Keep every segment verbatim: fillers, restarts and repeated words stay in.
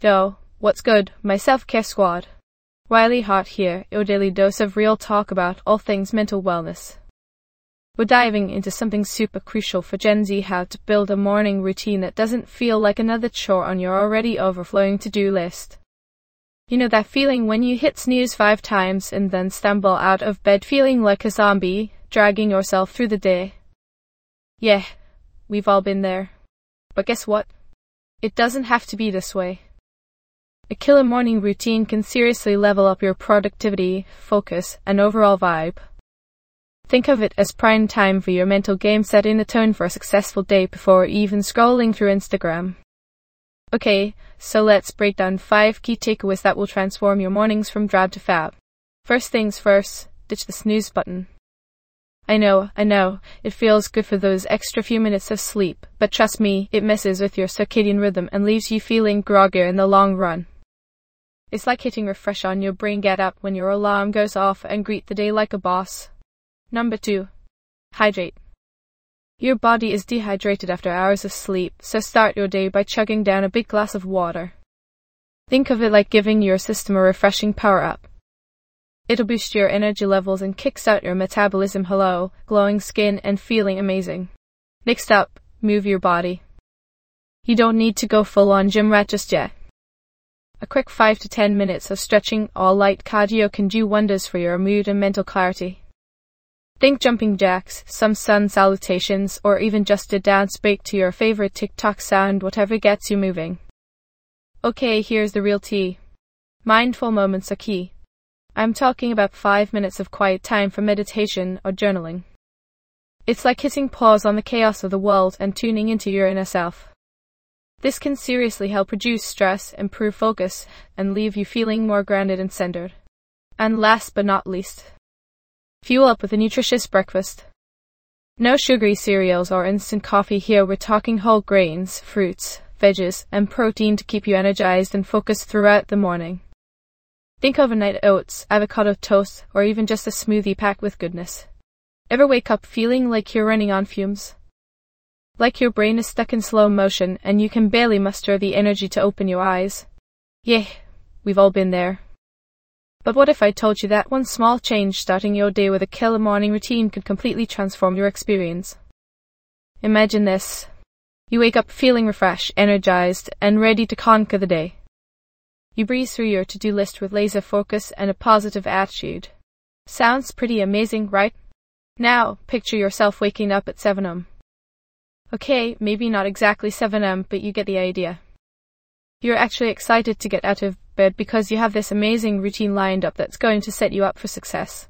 Yo, what's good, my self-care squad? Wiley Hart here, your daily dose of real talk about all things mental wellness. We're diving into something super crucial for Gen Z: how to build a morning routine that doesn't feel like another chore on your already overflowing to-do list. You know that feeling when you hit snooze five times and then stumble out of bed feeling like a zombie, dragging yourself through the day? Yeah, we've all been there. But guess what? It doesn't have to be this way. A killer morning routine can seriously level up your productivity, focus, and overall vibe. Think of it as prime time for your mental game, setting the tone for a successful day before even scrolling through Instagram. Okay, so let's break down five key takeaways that will transform your mornings from drab to fab. First things first, ditch the snooze button. I know, I know, it feels good for those extra few minutes of sleep, but trust me, it messes with your circadian rhythm and leaves you feeling groggier in the long run. It's like hitting refresh on your brain. Get up when your alarm goes off and greet the day like a boss. Number two, hydrate. Your body is dehydrated after hours of sleep, so start your day by chugging down a big glass of water. Think of it like giving your system a refreshing power-up. It'll boost your energy levels and kickstart your metabolism. Hello, glowing skin and feeling amazing. Next up, move your body. You don't need to go full-on gym rat just yet. A quick five to ten minutes of stretching or light cardio can do wonders for your mood and mental clarity. Think jumping jacks, some sun salutations, or even just a dance break to your favorite TikTok sound, whatever gets you moving. Okay, here's the real tea. Mindful moments are key. I'm talking about five minutes of quiet time for meditation or journaling. It's like hitting pause on the chaos of the world and tuning into your inner self. This can seriously help reduce stress, improve focus, and leave you feeling more grounded and centered. And last but not least, fuel up with a nutritious breakfast. No sugary cereals or instant coffee here. We're talking whole grains, fruits, veggies, and protein to keep you energized and focused throughout the morning. Think overnight oats, avocado toast, or even just a smoothie packed with goodness. Ever wake up feeling like you're running on fumes? Like your brain is stuck in slow motion and you can barely muster the energy to open your eyes? Yeah, we've all been there. But what if I told you that one small change, starting your day with a killer morning routine, could completely transform your experience? Imagine this. You wake up feeling refreshed, energized, and ready to conquer the day. You breeze through your to-do list with laser focus and a positive attitude. Sounds pretty amazing, right? Now, picture yourself waking up at seven a m Okay, maybe not exactly seven a m, but you get the idea. You're actually excited to get out of bed because you have this amazing routine lined up that's going to set you up for success.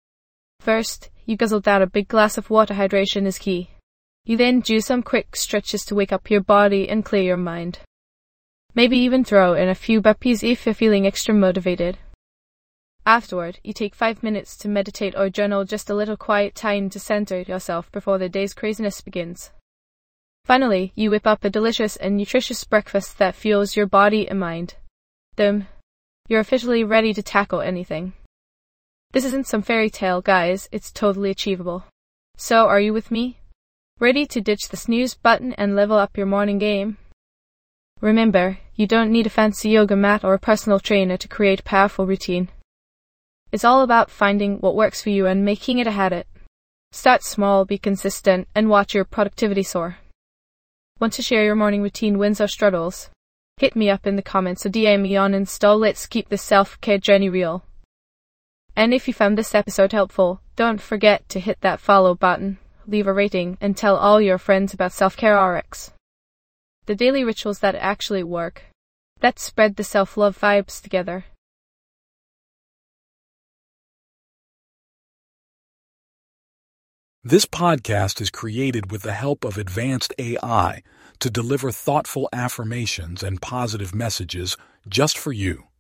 First, you guzzle down a big glass of water. Hydration is key. You then do some quick stretches to wake up your body and clear your mind. Maybe even throw in a few burpees if you're feeling extra motivated. Afterward, you take five minutes to meditate or journal, just a little quiet time to center yourself before the day's craziness begins. Finally, you whip up a delicious and nutritious breakfast that fuels your body and mind. Boom. You're officially ready to tackle anything. This isn't some fairy tale, guys, it's totally achievable. So, are you with me? Ready to ditch the snooze button and level up your morning game? Remember, you don't need a fancy yoga mat or a personal trainer to create a powerful routine. It's all about finding what works for you and making it a habit. Start small, be consistent, and watch your productivity soar. Want to share your morning routine wins or struggles? Hit me up in the comments or D M me on Insta. Let's keep this self-care journey real. And if you found this episode helpful, don't forget to hit that follow button, leave a rating, and tell all your friends about Self-Care R X. The daily rituals that actually work. Let's spread the self-love vibes together. This podcast is created with the help of advanced A I to deliver thoughtful affirmations and positive messages just for you.